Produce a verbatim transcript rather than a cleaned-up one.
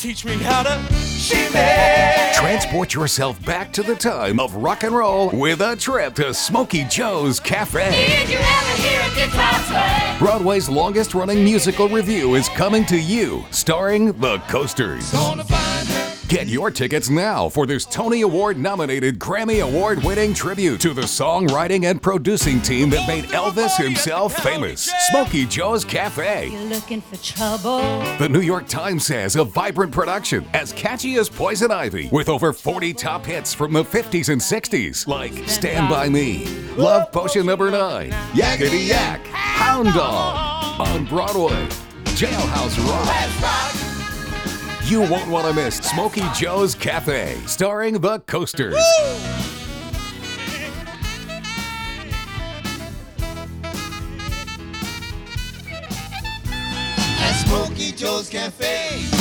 teach me how to shimmy. Transport yourself back to the time of rock and roll with a trip to Smokey Joe's Cafe. Did you ever hear a guitar play? Broadway's longest-running musical review is coming to you, starring The Coasters. Gonna find her. Get your tickets now for this Tony Award-nominated, Grammy Award-winning tribute to the songwriting and producing team that made Elvis himself famous. Smokey Joe's Cafe. You looking for trouble? The New York Times says a vibrant production, as catchy as Poison Ivy, with over forty top hits from the fifties and sixties, like Stand By Me, Love Potion Number nine, Yakety Yak, Hound Dog, on Broadway, Jailhouse Rock. You won't want to miss Smokey Joe's Cafe, starring The Coasters. At Smokey Joe's Cafe.